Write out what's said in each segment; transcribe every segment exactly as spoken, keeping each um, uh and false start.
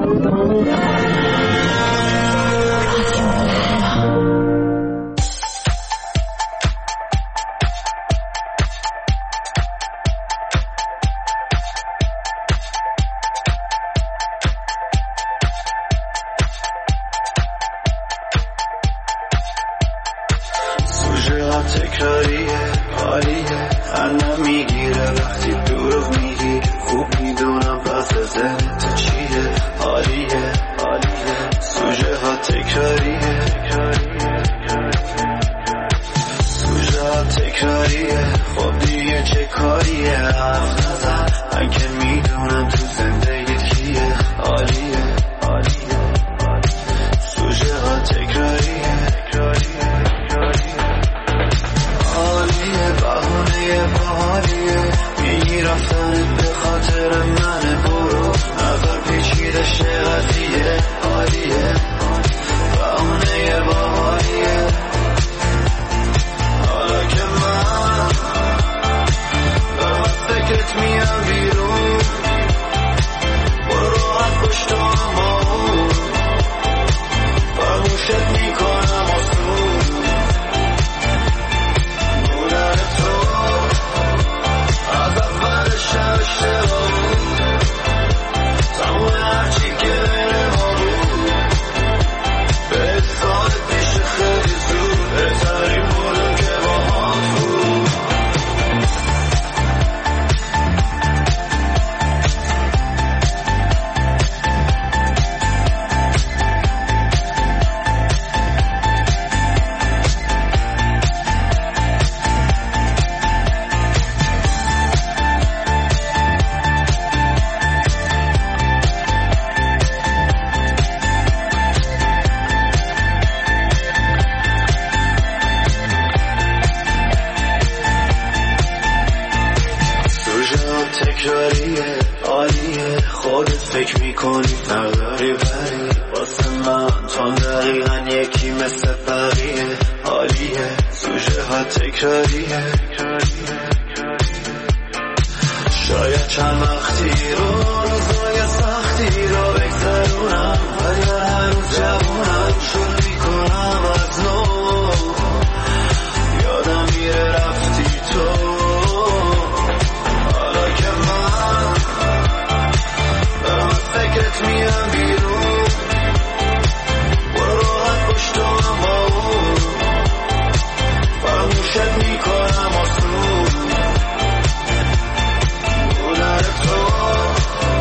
تکراریه حالیه خندم میگیره وقتی دروغ میگی خوب میدونم پس ذهنت چیه حالیه حالیه سوژه ها تکراریه سوژه ها تکراریه خب دیگه چه کاریه حرف نزن من که میدونم تو زندگیت کیه حالیه حالیه سوژه ها تکراریه بهانه باحالیه میگی رفتنت به خاطر من برو نظر پیچیده شه قضیه حالیه بهانه باحالیه حالا که من دارم از فکرت میام بیرون برو راحت پشت اما فراموشت میکنم آسون تکراریه عالیه خودت فکر میکنی نداری ولی واسه من تو دقیقا یکی مثل بقیه عالیه سوژه ها تکراریه شاید چند وقتی رو روزای سختی رو بگذرونم ولی هر روز جوونم شروع میکنم از نو یادم میره رفتی تو فکرت میام بیرون برو راحت پشت اما فراموشت میکنم آسون بودن تو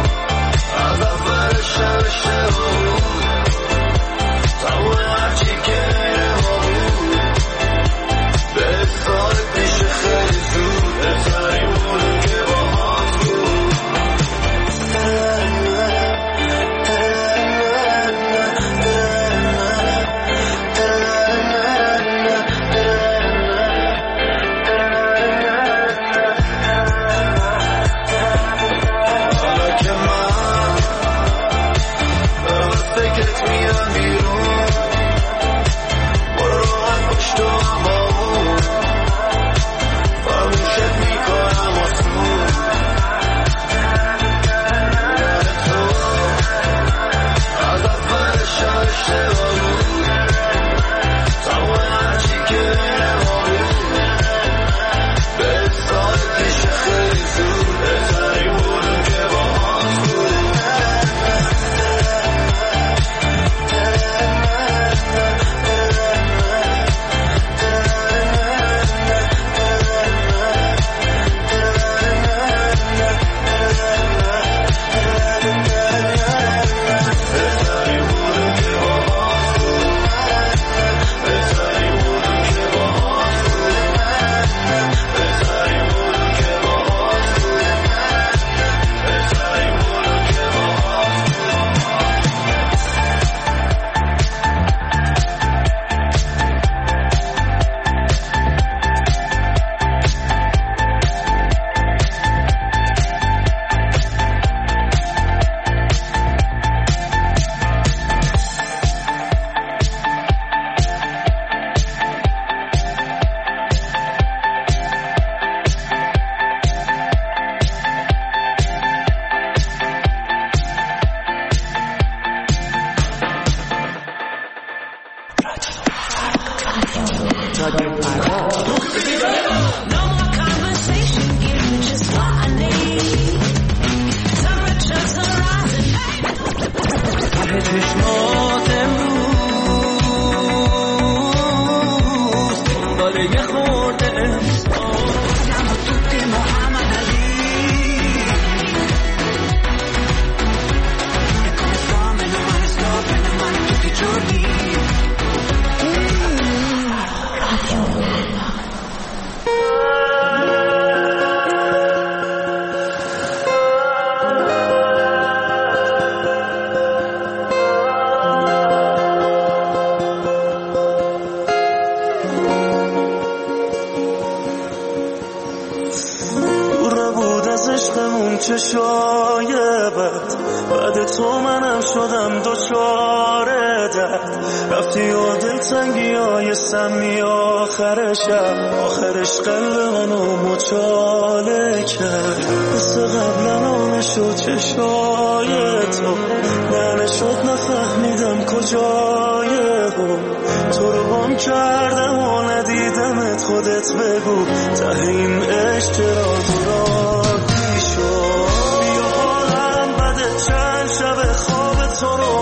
تو منم شدم دوچاره درد، رفتی و دلتنگی های سمی آخر شب، آخرش قلب منو مچاله کرد. مثل قبلا نشد چشای تو، نه نشد نفهمیدم کجای هم، تو رو گم کردم و ندیدمت. خودت بگو ته این عشق چرا دورادی شد. بیا حالم بده چند شب خواب تو رو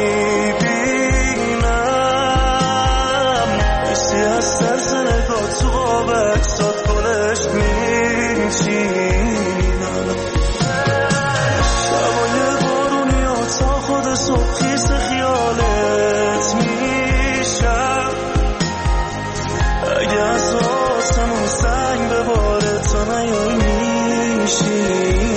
میبینم، ایسی از سرز نگاه تو قاب اکسات گلش میچینم. شبای بارونی ها تا خود صبح خیز خیالت میشم، اگه از آسمون سنگ به باره تا نیای میشینم.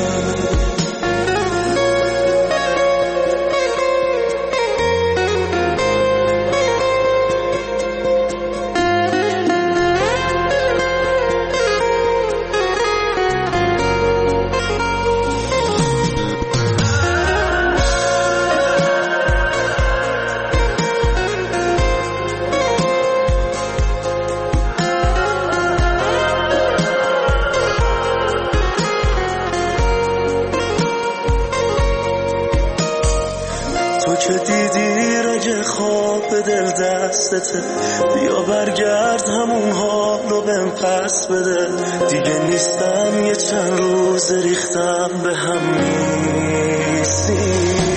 بیا برگرد همون حالو بهم پس بده، دیگه نیستم یه چند روز ریختم به هم نیستی.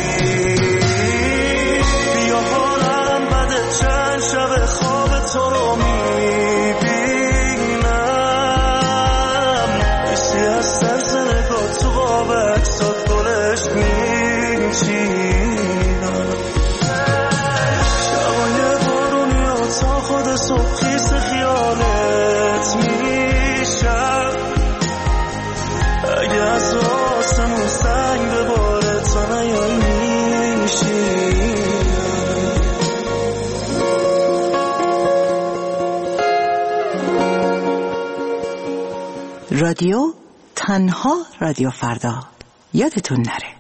بیا حالم بده چند شب خواب تو رو میبینم، ایسی از سرز نگاه تو قاب اکسات گلش میچینم. تا خود صبح خیز خیالت میشم، اگه از آسمون سنگ به باره تا نیای میشینم. رادیو تنها رادیو فردا، یادتون نره.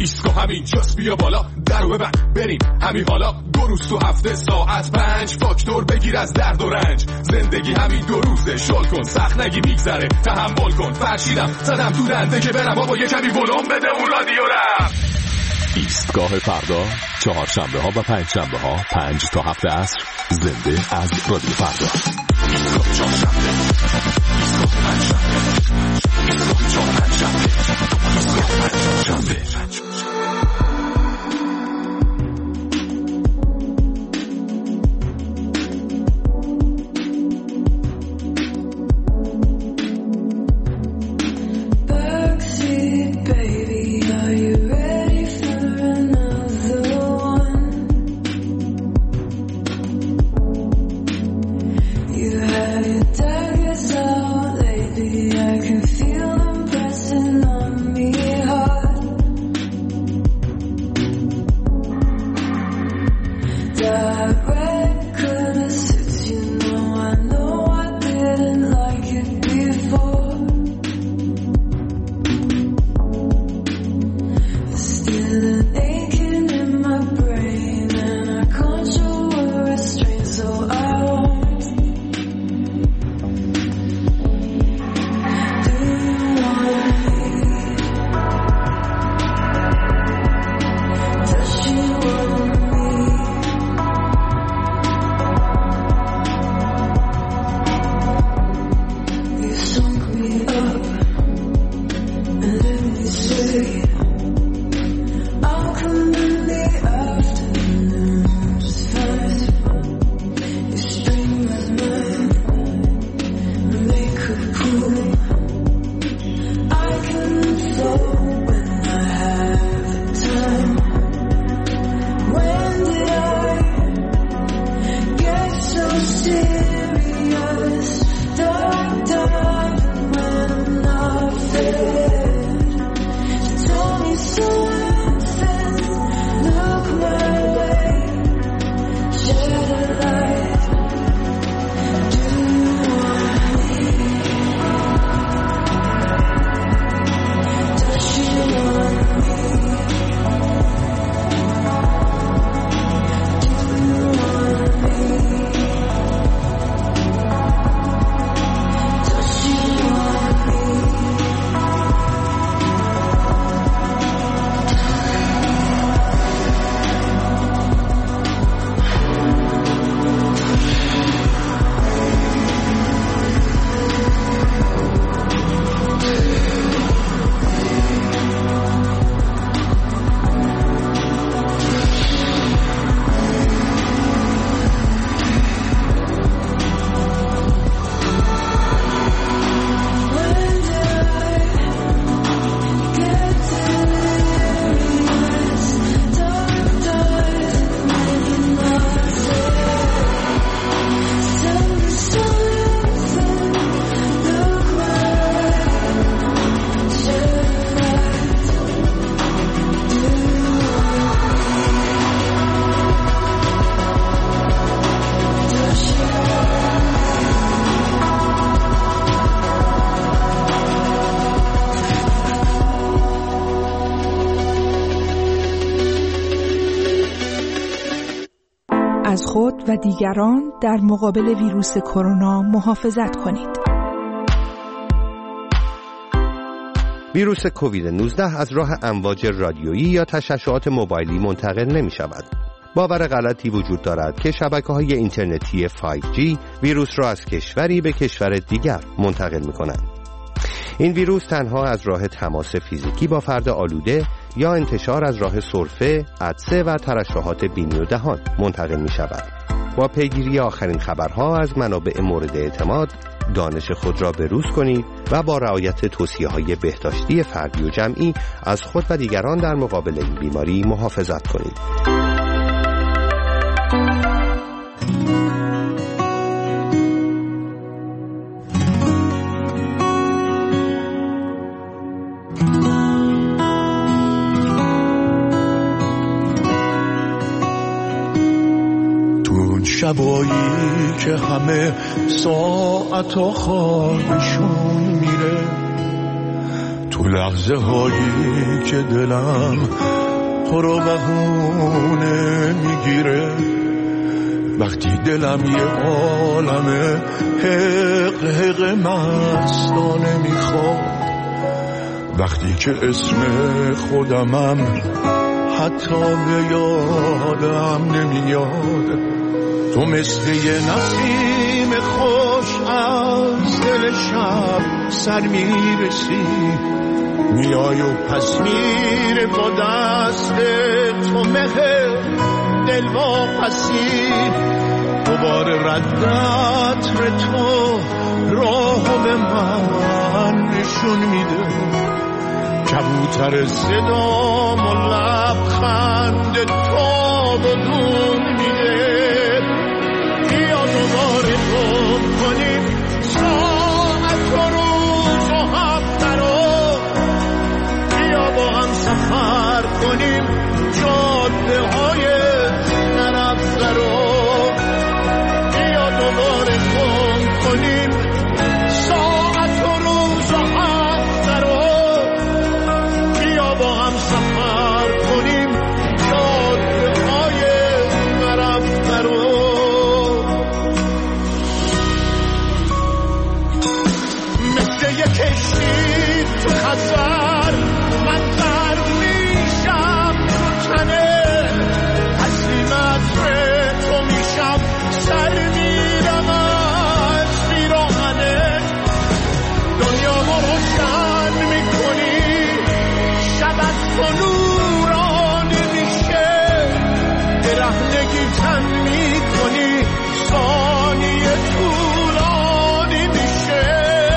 ایستگاه همین جاست بیا بالا درو ببند بریم همین حالا دو روز تو هفته ساعت پنج فاکتور بگیر از درد و رنج زندگی همین دو روزه شل کن سخت نگی میگذره تحمل کن فرشیدم زدم تو دنده که برم بابا یه کمی ولوم بده اون رادیو رم. ایستگاه فردا چهارشنبه ها و پنج شنبه ها پنج تا هفت عصر زنده از رادیو فردا. ایستگاه چهارشنبه ایستگاه پنجشنبه ایستگاه چهارشنبه ایستگاه پنجشنبه. از خود و دیگران در مقابل ویروس کرونا محافظت کنید. ویروس کووید نوزده از راه امواج رادیویی یا تشعشعات موبایلی منتقل نمی شود. باور غلطی وجود دارد که شبکه‌های اینترنتی فایو جی ویروس را از کشوری به کشور دیگر منتقل می کنند. این ویروس تنها از راه تماس فیزیکی با فرد آلوده یا انتشار از راه سرفه، عطسه و ترشحات بینی و دهان منتقل می شود. با پیگیری آخرین خبرها از منابع مورد اعتماد، دانش خود را بروز کنید و با رعایت توصیه‌های بهداشتی فردی و جمعی از خود و دیگران در مقابل این بیماری محافظت کنید. شبایی که همه ساعت ها خوابشون میره، تو تو لحظه هایی که دلم تو رو بهونه میگیره، وقتی دلم یه عالمه حق حق مستانه میخواد، وقتی که اسم خودمم حتی به یادم نمیاد. تو مثل یه نسیم خوش از دل شب سر میرسی، میای و پس میره با دست تو مهر دل واپسی. دوباره ردت ر تو راهو به من نشون میده، کبوتر صدام و لبخند تو بدون میده. بیا دوباره گم کنیم ساعت و روز و هفته رو، بیا با هم سفر کنیم جاده های نرفته رو، بیا دوباره گم کنیم ساعت و روز و هفته رو، بیا با هم سفر کنیم جاده های نرفته رو. مثل یک کشتی تو خزر من غرق میشم تو تنه، عزیمت تو میشم سر میرم از پیراهنه. دنیا ما روشن میکنی شب از تو نورانی میشه، برهنگی تن میکنی ثانیه طولانی میشه.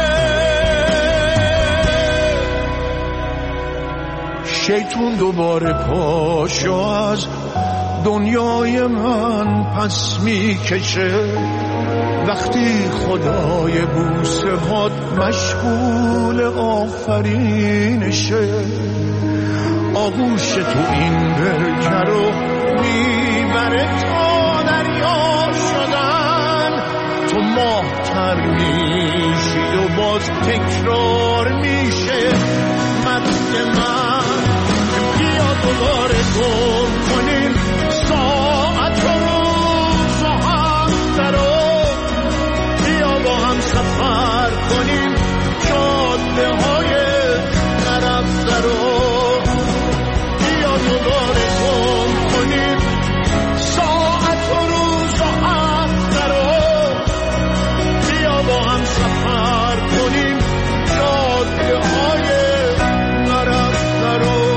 شیطون دوباره پاشو از دنیای من پس میکشه، وقتی خدای بوسه هات مشغول آفرینشه. آغوش تو این برکه رو میبره تا دریا شدن، تو ماه تر میشی و باز تکرار میشه مست من. بیا دوباره گم کنیم ساعت و روز و هفته رو، بیا با هم سفر کنیم جاده های نرفته رو، بیا دوباره گم کنیم ساعت و روز و هفته رو، بیا با هم سفر کنیم جاده های نرفته رو.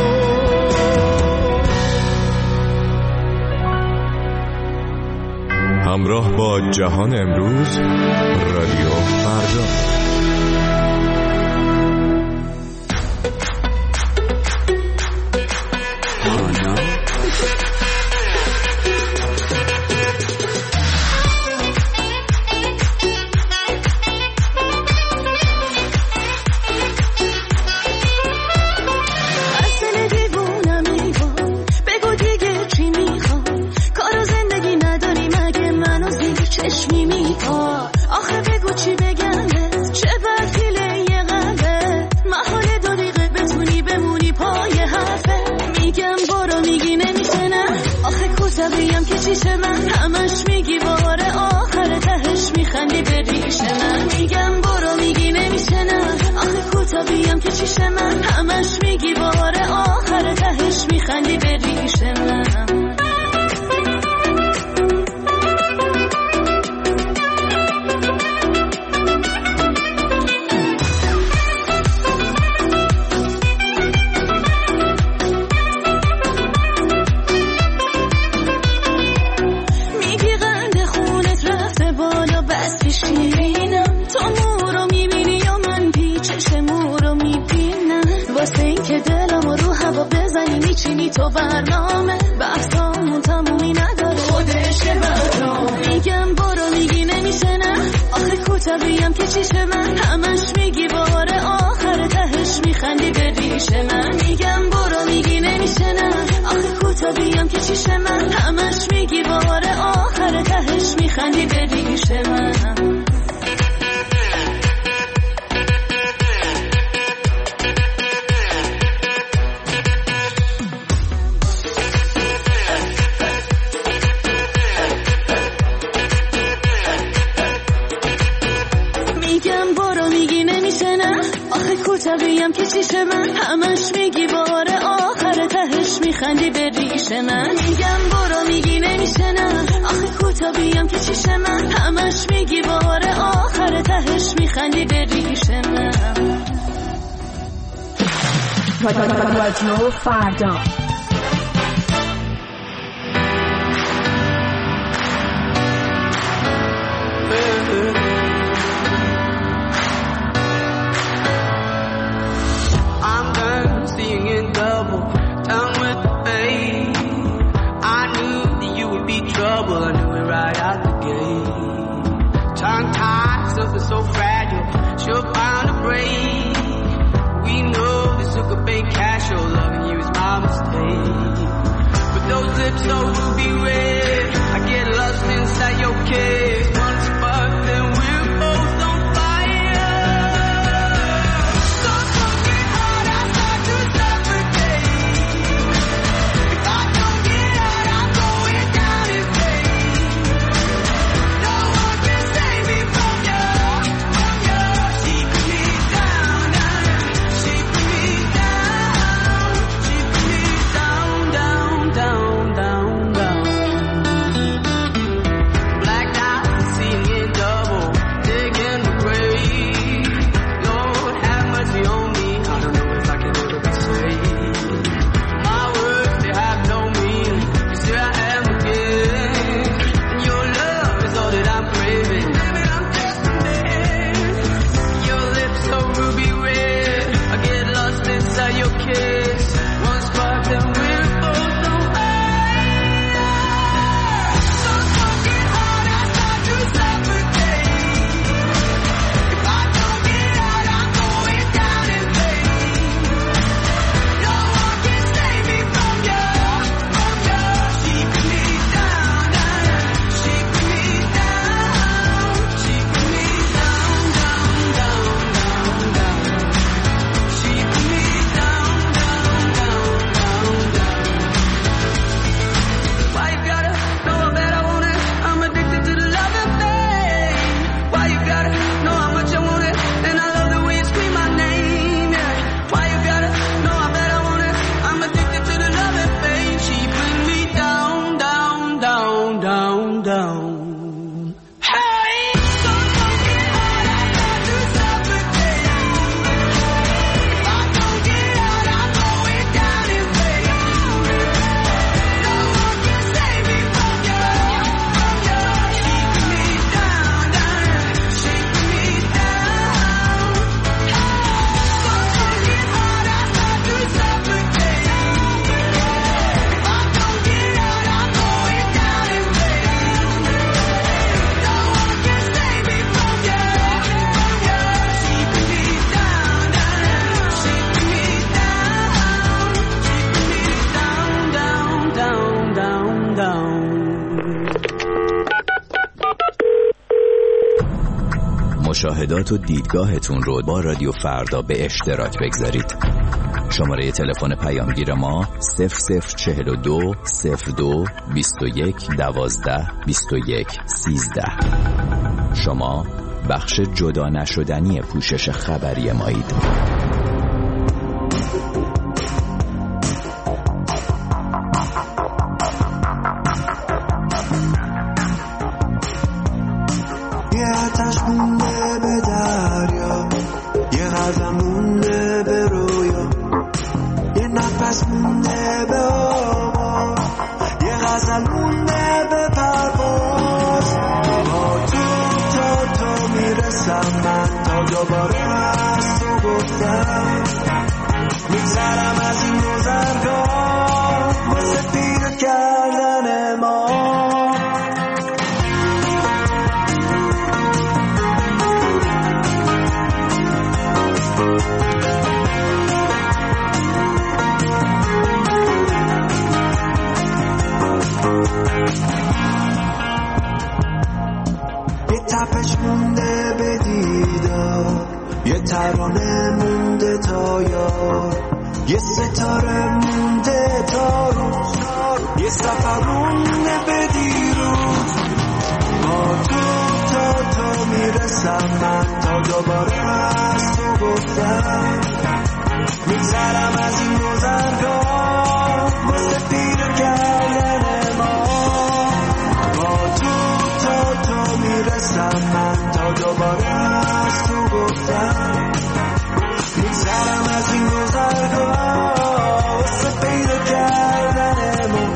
همراه با جهان امروز، رادیو فردا. بیم که چیش من همش میگی باره آخر تهش میخندی به ریش من میگم برو میگی نمیشه نه آخه کوتا بیم که چیش من همش میگی باره آخر تهش میخندی به ریش من رادیو فردا So fragile, she'll find a break. We know this took a big cash, oh, loving you is my mistake. But those lips, oh, ruby red, I get lost inside your kiss. One spark, then we're both on fire. So fucking hard, I start to suffocate. If I don't get out, I'm going down in flames. No one can save me from you. مشاهدات و دیدگاهتون رو با رادیو فردا به اشتراک بگذارید. شماره تلفن پیامگیر ما صفر صفر چهل و دو صفر دو بیست و یک دوازده بیست و یک سیزده. شما بخش جدا نشدنی پوشش خبری مایید. من تا دوباره از تو گفتم میگذرم از این گذرگاه واسه پیر کردن ما. با تو تا تو میرسم من تا دوباره از تو گفتم. میگذرم از این گذرگاه واسه پیر کردن ما.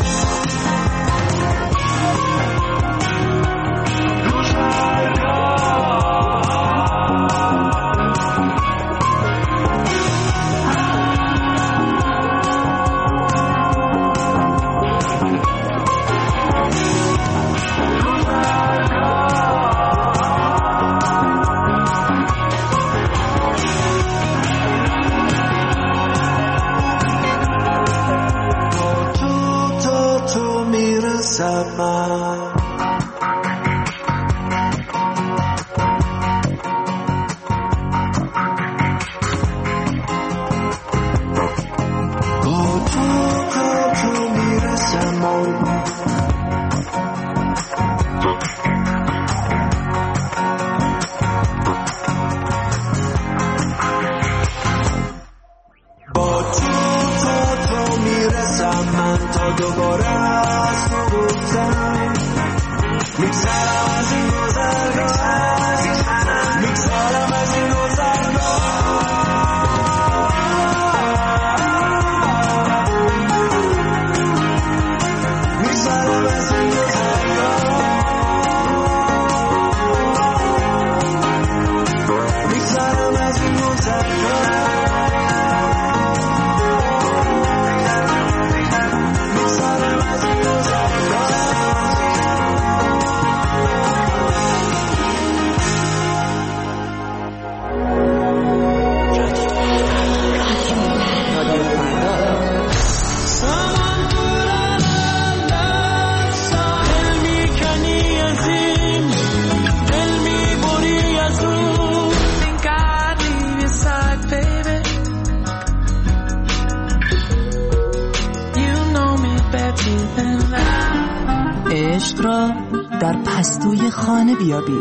عشق را در پستوی خانه بیابید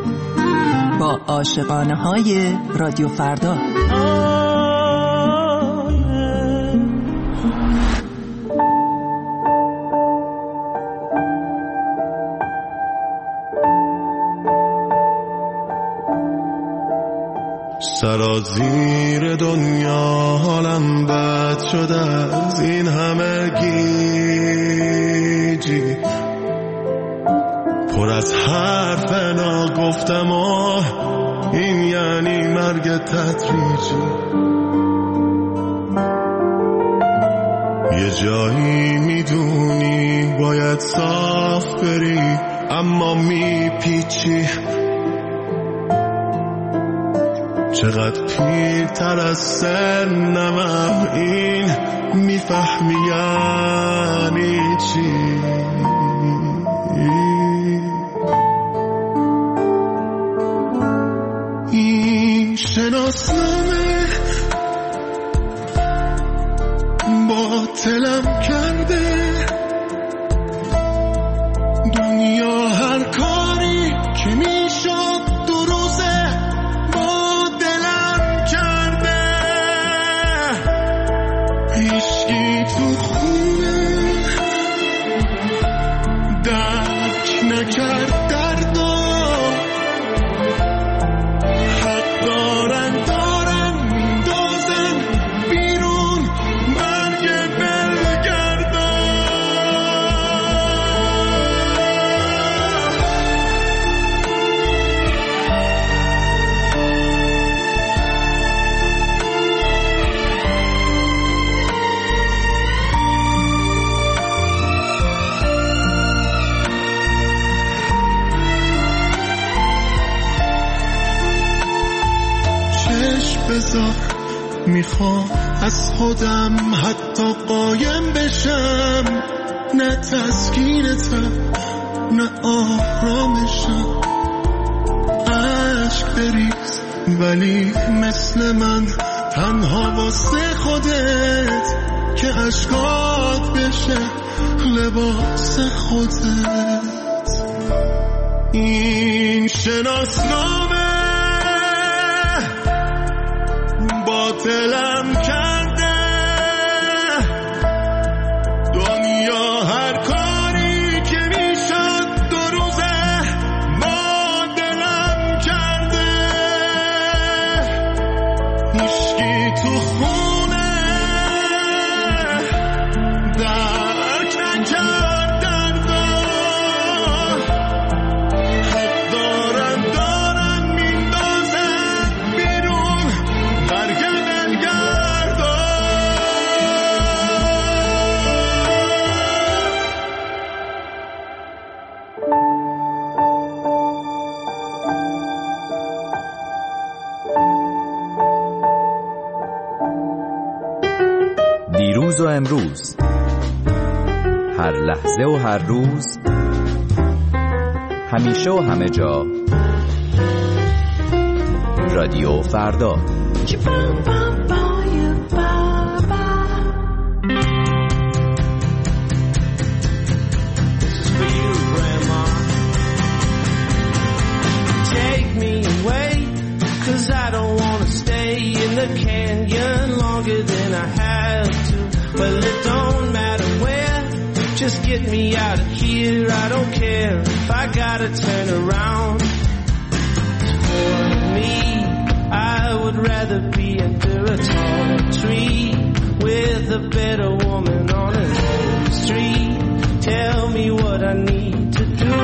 با عاشقانه های رادیو فردا. سرازیر دنیا حالم بد شده از این همه گیجی، پر از حرف ناگفتم و این یعنی مرگ تدریجی. یه جایی میدونی باید صاف بری اما میپیچی، چقدر پیرتر از سنمم این میفهمی یعنی چی. این شناسنامه باطلم کرده، دنیا هر کاری که میشد دو روزه با دلم کرده. هیچکی تو خونه درک نکرد دردو، حق دارن دارن میندازن بیرون برگ بلگردان. بذار میخوام از خودم حتی قایم بشم، نه تسکینتم نه آرامشم. عشق بریز ولی مثل من تنها واسه خودت، که عشقات بشه لباس خودت. این شناسنامه باطلم کرده، امروز، هر لحظه و هر روز، همیشه و همه جا. رادیو فردا. Cause I don't wanna stay in the canyon longer than I have to. Well, it don't matter where, just get me out of here. I don't care if I gotta turn around. For me, I would rather be under a tall tree with a better woman on an old street. Tell me what I need to do.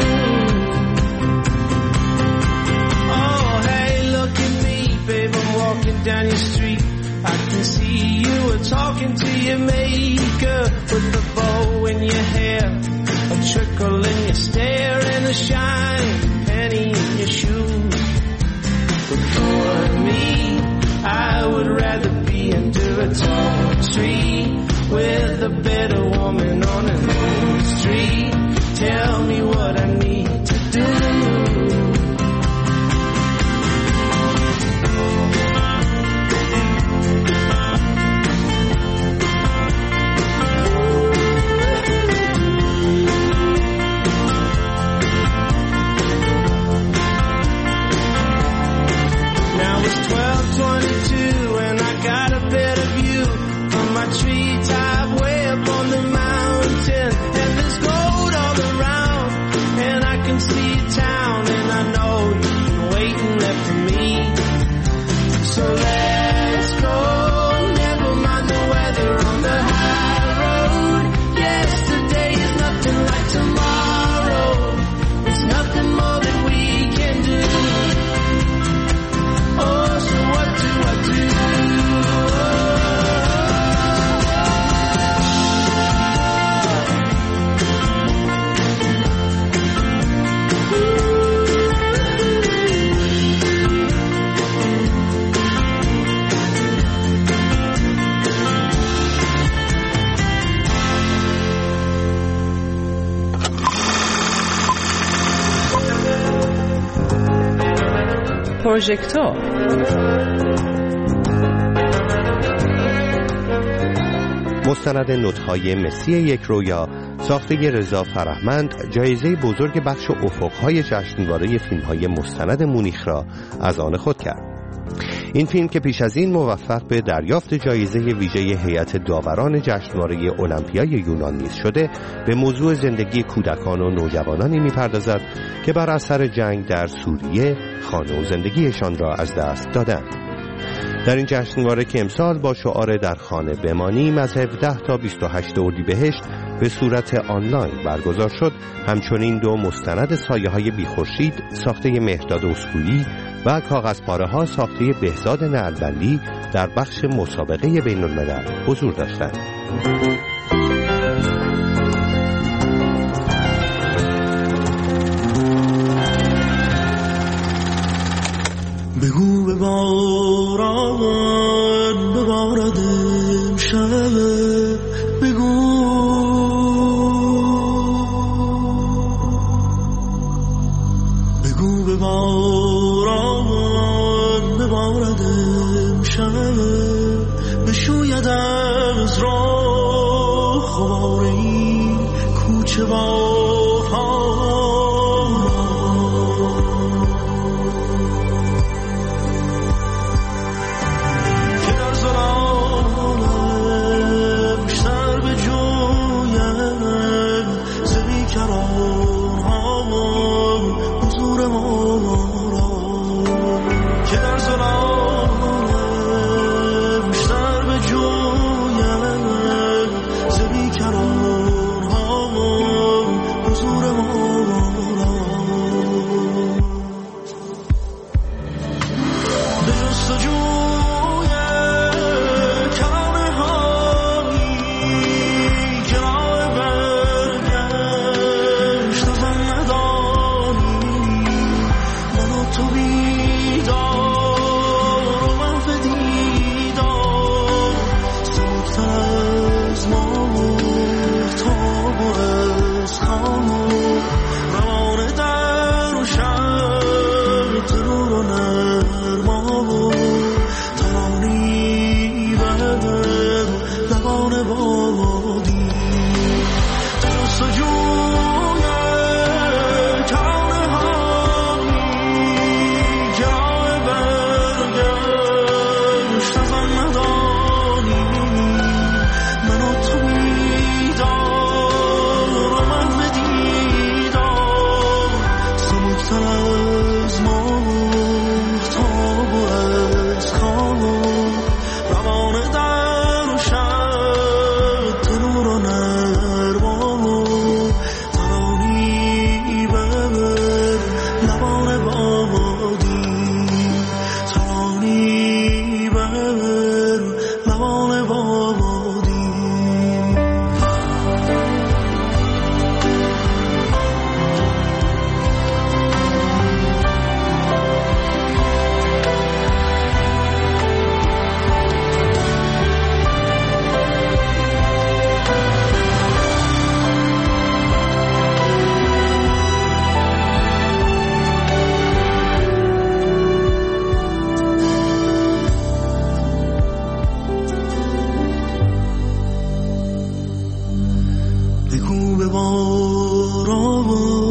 Babe, I'm walking down your street. I can see you were talking to your maker with the bow in your hair, a trickle in your stare, and a shiny penny in your shoes. But for me, I would rather be under a tall tree with a better woman on an old street. Tell me what I need to do. Treetop way up on the mountain, and there's gold all around, and I can see town, and I know you've been waiting there for me. So let's go, never mind the weather on the high road. Yesterday is nothing like tomorrow. It's nothing more that we can do. Oh, so what do I do? پروژکتور. مستند نوت‌های مسی یک رویا ساخته رضا فرهمند جایزه بزرگ بخش افق‌های جشنواره فیلم‌های مستند مونیخ را از آن خود کرد. این فیلم که پیش از این موفق به دریافت جایزه ویژه هیئت داوران جشنواره المپیای یونان نیز شده، به موضوع زندگی کودکان و نوجوانانی می‌پردازد که بر اثر جنگ در سوریه خانه و زندگیشان را از دست دادند. در این جشنواره که امسال با شعار در خانه بمانیم از هفده تا بیست و هشت اردیبهشت به صورت آنلاین برگزار شد، همچنین دو مستند سایه‌های بی‌خورشید ساخته مهرداد اسکویی و کاغذپاره‌ها ساخته بهزاد نعلوندی در بخش مسابقه بین‌الملل حضور داشتند. بگو ببارد ببارد امشب، بگو بگو ببارد ببارد امشب، بشوید از راه خبار این کوچه با آبادی جست و جوی کانه هایی جای برگشت از آن ندانی من و تو بیدار آمد به دیدار سبکتر از ماهتاب و از خواب روانه در و شب تنور و نربان و ترانی ببر لبان بادی ترانی ببر لبان بادی بگو ببارا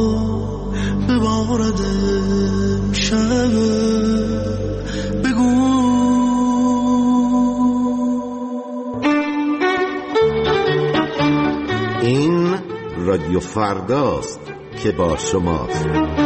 ببارد امشب بگو این رادیو فرداست که با شماست.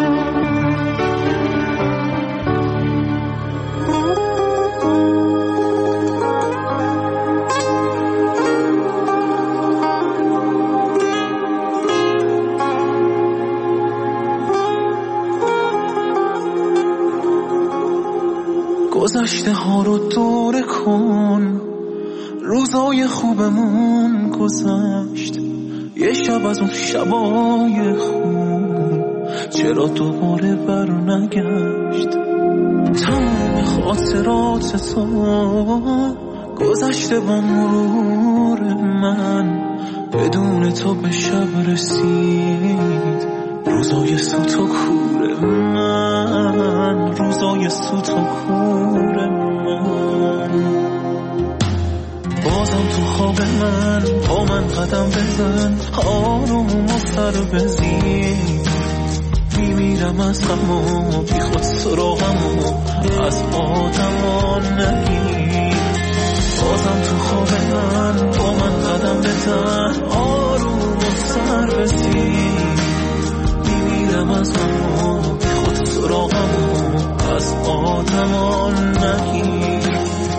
گذشته ها رو دوره کن روزای خوبمون گذشت یه شب از اون شبای خوب چرا دوباره بر نگشت تمام خاطرات تو گذشته با مرور من بدون تو به شب رسید روزای سوت و کور من روزای سوت و کور من بازم تو خواب من با من قدم بزن آروم و سر بزیر میمیرم از غم و بی خود سراغم و از آدمان نگیر بازم تو خواب من با من قدم بزن آروم و سر بزیر میمیرم از غم و بی خود سراغم و از آدمان نگیر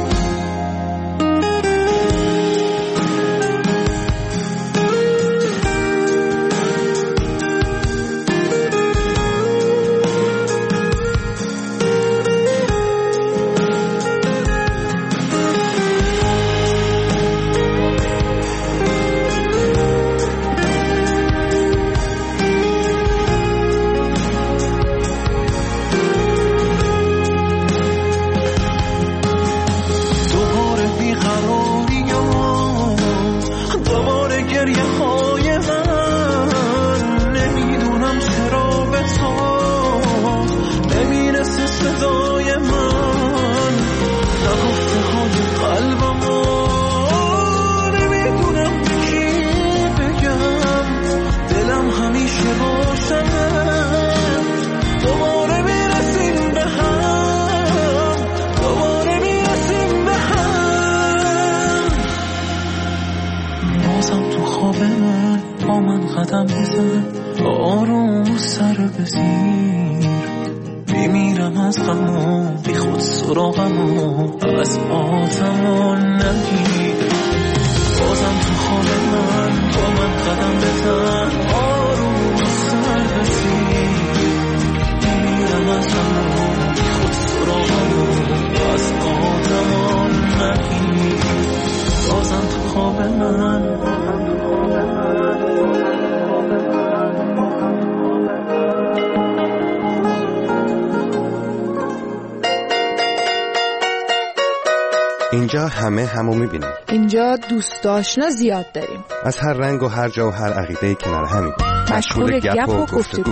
قدم بزن آروم سر بزیر بمیرم از غم و بی خود سراغم و از آدمان نگیر بازم تو خواب من با من قدم بزن آروم سر بزیر بمیرم از غم و بی خود سراغم و از آدمان نگیر بازم تو خواب من اینجا همه همو میبینیم. اینجا دوست آشنا زیاد داریم. از هر رنگ و هر جا و هر عقیده کنار همیم. مشغول گپ و گفتگو.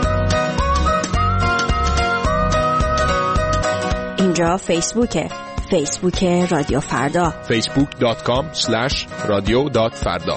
اینجا فیسبوکه. فیسبوک رادیو فردا فیسبوک دات کام اسلش رادیو دات فردا.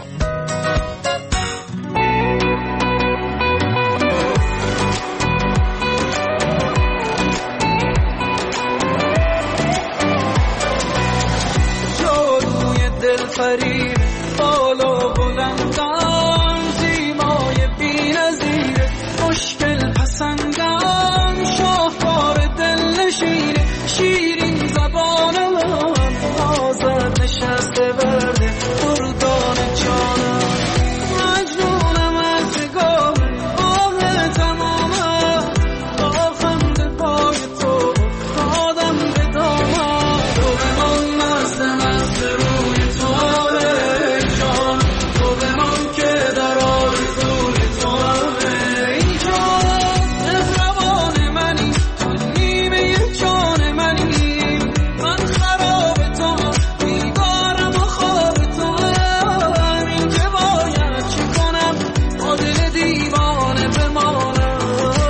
جادوی دلفریب بالا بلندم، زیبای بی‌نظیر مشکل پسندم، شاهکار دلنشین شیرین زبانم، حاضر نشسته برده دردان جانم، مجنونم از نگاه آه تمامم، با خنده پای تو خادم به دامم، تو بمان مست مست روی تو ای جان، تو بمان که در آرزوی تو ای جان، مهربان منی تو نیمه جان منی، من خراب تو بیدارم و خواب تو، این که باید چی کنم با دل دیوانه بمانم،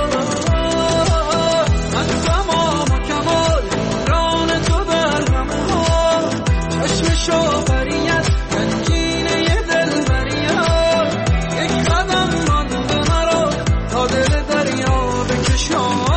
من تمام و کمال ران تو در همه حال، چشم شاپریت گنجینه دلبریت، یک قدم مانده مرا تا دل دریا بکشانم.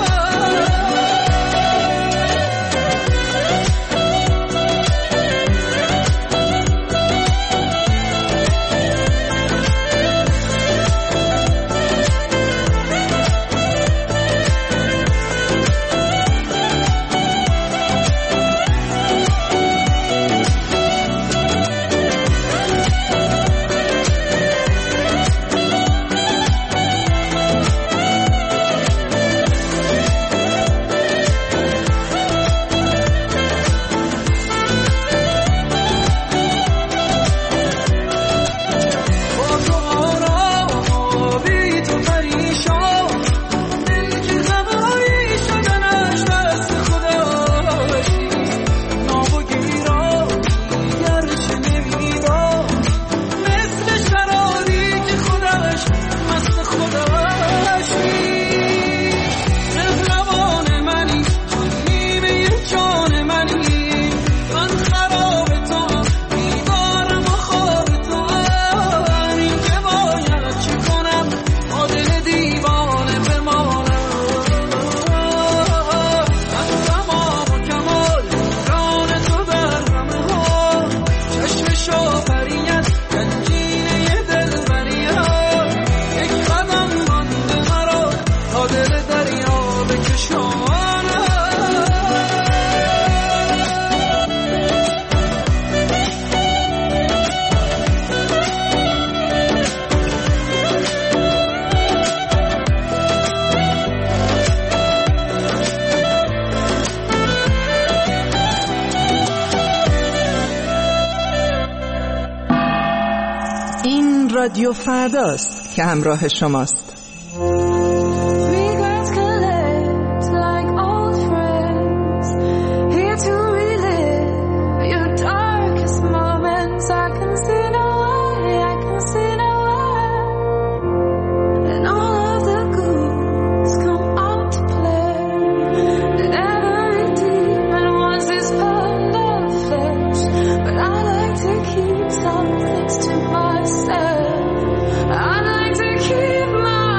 با تو آرام بی تو پریشان، دل که غمایی شدنش دست خداشی، ناب و گیران گرچه نمیران، مثل شرابی که خودش مست خودشی، مهربان منی تو نیمه جان منی، من خراب تو بیدارم و خواب تو، این که باید چی کنم با دل دیوانه بمانم، من تمام و کمال ران تو در همه حال، چشم شاپریت گنجینه دلبریت، یک قدم مانده مرا تا دل دریا بکشانم. این رادیو فرداست که همراه شماست. Regrets collect like old friends, here to relive your darkest moments. I can see no way, I can see no way, and all of the ghouls come out to play, and every demon wants his pound of flesh, but I like to keep some things to myself. I like to keep my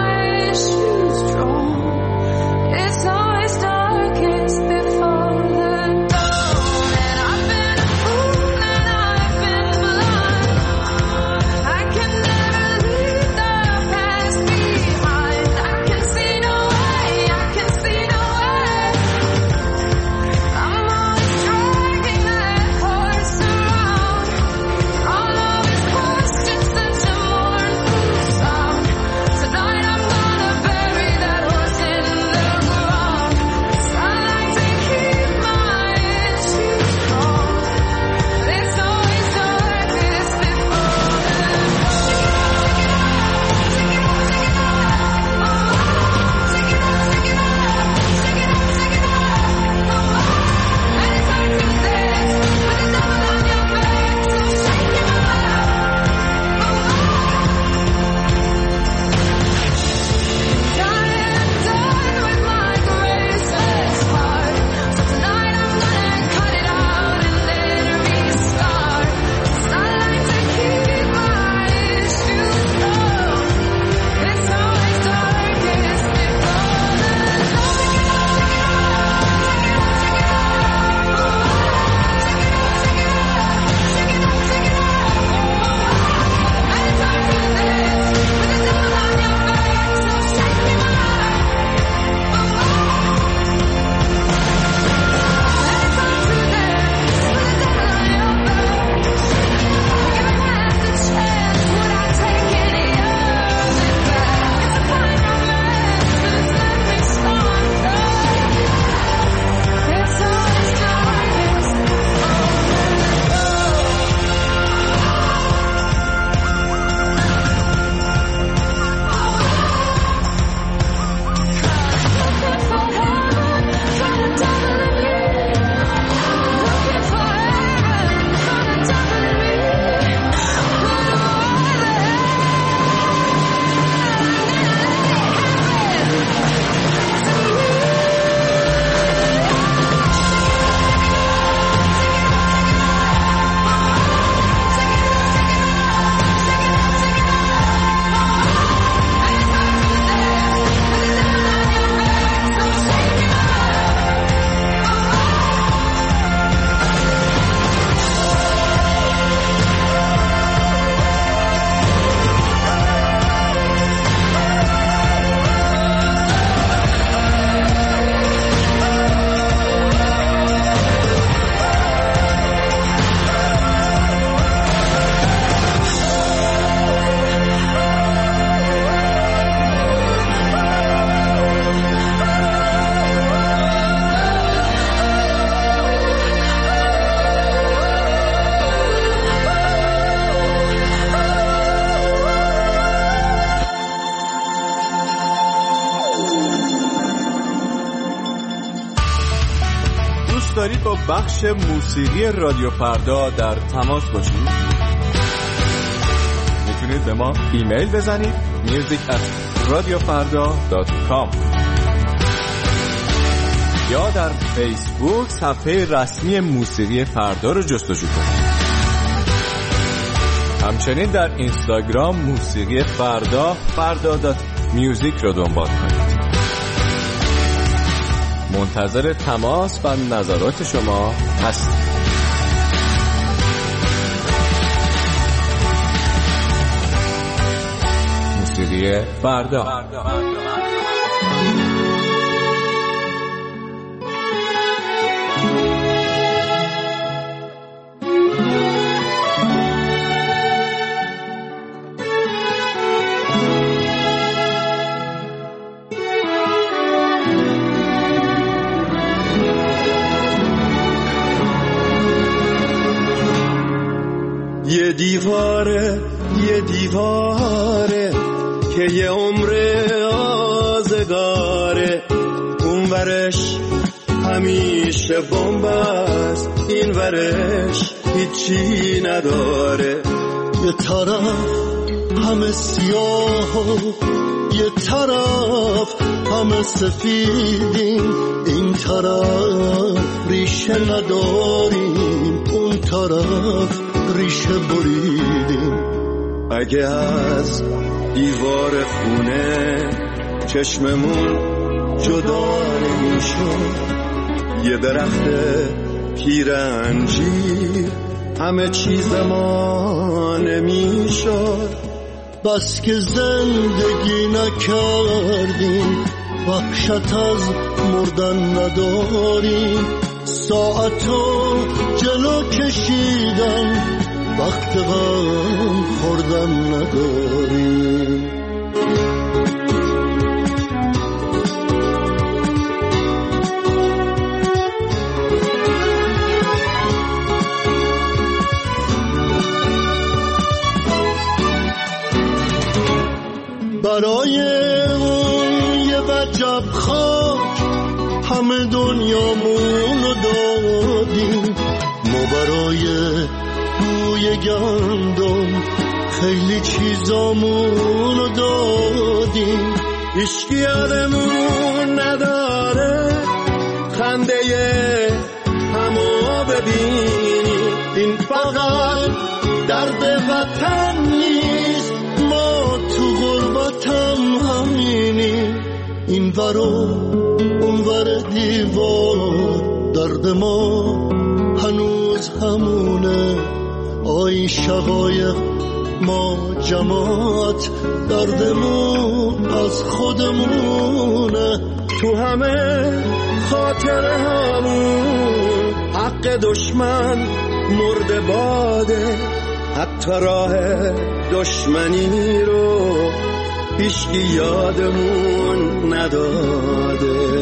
بخش موسیقی رادیو فردا در تماس باشید، میتونید به ما ایمیل بزنید میوزیک ات رادیو فردا دات کام یا در فیسبوک صفحه رسمی موسیقی فردا رو جستجو کنید. همچنین در اینستاگرام موسیقی فردا فردا دات میوزیک رو دنبال کنید. منتظر تماس و نظرات شما هستیم. موسیقی فردا. یه دیواره یه دیواره که یه عمر آزگاره، اون ورش همیشه بمب است، این ورش هیچی نداره. یه طرف همه سیاه و یه طرف همه سفیدیم، این طرف ریشه نداریم، اون طرف ریشه بریدیم. اگه از دیوار خونه چشممون جدا نمیشد، یه درخت پیرنجیر همه چیز ما نمیشد. بس که زندگی نکردیم، وحشت از مردن نداریم، ساعتو جلو کشیدن وقت غم خوردن نداریم. برای اون یه وجب خاک همه دنیامونو دادیم، ما برای بوی گندم خیلی چیزامونو دادیم. هیچکی یادمون نداره خنده همو ببینی، این فقط درد وطن نیست، ما تو غربتم همینی. این ورو اون ور دیوار درد ما هنوز همونه، آی شقایق ما جماعت دردمون از خودمونه. تو همه خاطره همون حق دشمن مرده باده، حتی راه دشمنی رو هیچکی یادمون نداده.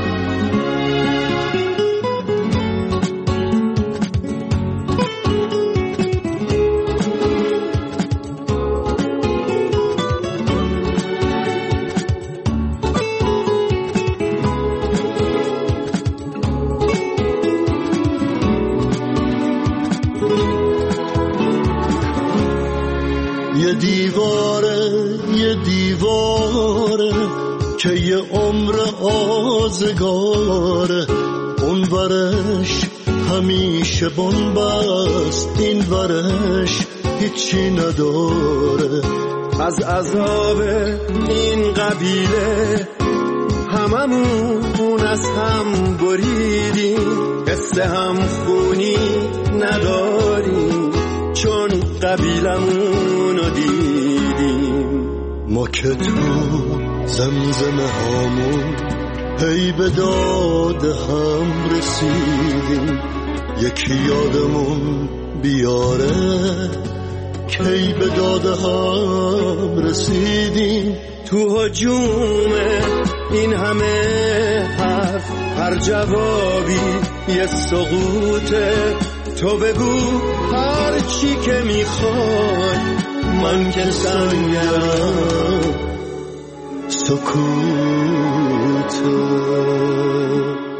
یه دیواره یه دیواره که یه عمر آزگاره، اون ورش همیشه بمب است، این ورش هیچی نداره. از عذاب این قبیله هممون از هم بریدیم، قصه هم خونی نداریم چون قبیلمونو دیدیم. ما که تو زمزمه هامون هی به داد هم رسیدیم، یکی یادمون بیاره کی به داد هم رسیدیم. تو هجوم این همه حرف هر جوابی یه سقوطه، تو بگو هر چی که میخوای، من که سنگم سکوته.